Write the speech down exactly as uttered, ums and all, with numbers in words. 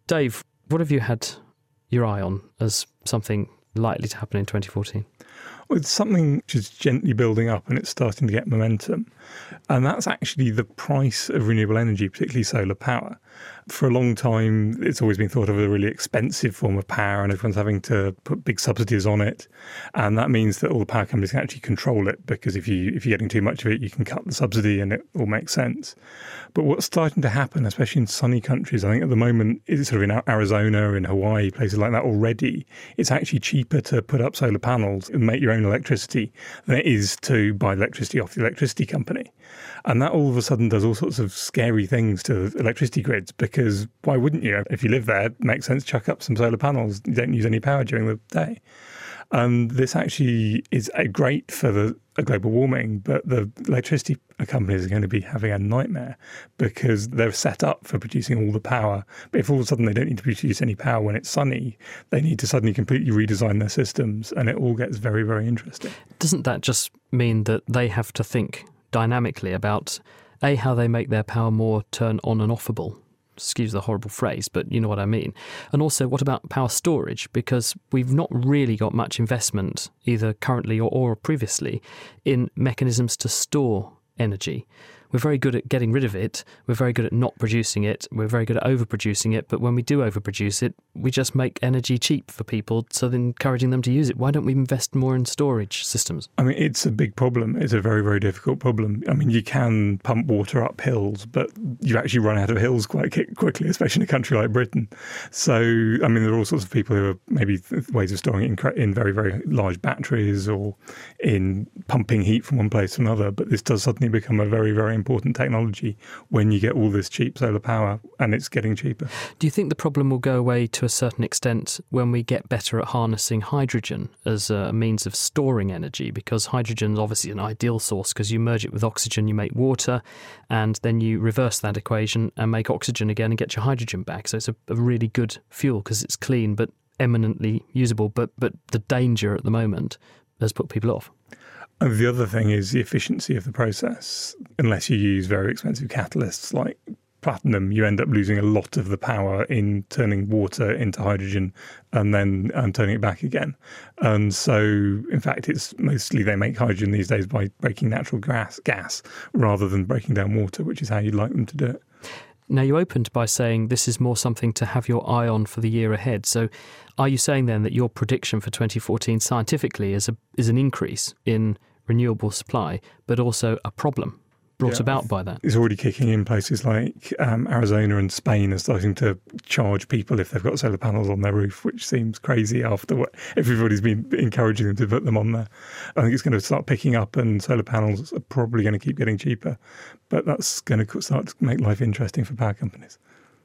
Dave, what have you had your eye on as something likely to happen in twenty fourteen? Well, it's something which is gently building up and it's starting to get momentum. And that's actually the price of renewable energy, particularly solar power. For a long time, it's always been thought of as a really expensive form of power and everyone's having to put big subsidies on it. And that means that all the power companies can actually control it, because if, you, if you're getting too much of it, you can cut the subsidy and it all makes sense. But what's starting to happen, especially in sunny countries, I think at the moment, it's sort of in Arizona, in Hawaii, places like that already, it's actually cheaper to put up solar panels and make your own electricity than it is to buy electricity off the electricity company. And that all of a sudden does all sorts of scary things to electricity grids, because why wouldn't you? If you live there, it makes sense to chuck up some solar panels. You don't use any power during the day. And this actually is a great for the uh, global warming, but the electricity companies are going to be having a nightmare because they're set up for producing all the power. But if all of a sudden they don't need to produce any power when it's sunny, they need to suddenly completely redesign their systems, and it all gets very, very interesting. Doesn't that just mean that they have to think dynamically about, A, how they make their power more turn on and offable? Excuse the horrible phrase, but you know what I mean. And also, what about power storage? Because we've not really got much investment, either currently or, or previously, in mechanisms to store energy. We're very good at getting rid of it. We're very good at not producing it. We're very good at overproducing it. But when we do overproduce it, we just make energy cheap for people, so then encouraging them to use it. Why don't we invest more in storage systems? I mean, it's a big problem. It's a very, very difficult problem. I mean, you can pump water up hills, but you actually run out of hills quite quickly, especially in a country like Britain. So, I mean, there are all sorts of people who are maybe ways of storing it in, in very, very large batteries or in pumping heat from one place to another. But this does suddenly become a very, very important technology when you get all this cheap solar power, and it's getting cheaper. Do you think the problem will go away to a certain extent when we get better at harnessing hydrogen as a means of storing energy? Because hydrogen is obviously an ideal source, because you merge it with oxygen, you make water, and then you reverse that equation and make oxygen again and get your hydrogen back. So it's a, a really good fuel because it's clean but eminently usable. But but the danger at the moment has put people off. And the other thing is the efficiency of the process. Unless you use very expensive catalysts like platinum, you end up losing a lot of the power in turning water into hydrogen and then um, turning it back again. And so, in fact, it's mostly they make hydrogen these days by breaking natural gas, gas rather than breaking down water, which is how you'd like them to do it. Now, you opened by saying this is more something to have your eye on for the year ahead. So are you saying then that your prediction for twenty fourteen scientifically is a is an increase in renewable supply, but also a problem brought yeah, about by that? It's already kicking in. Places like um, Arizona and Spain are starting to charge people if they've got solar panels on their roof, which seems crazy after what everybody's been encouraging them to put them on there. I think it's going to start picking up, and solar panels are probably going to keep getting cheaper. But that's going to start to make life interesting for power companies.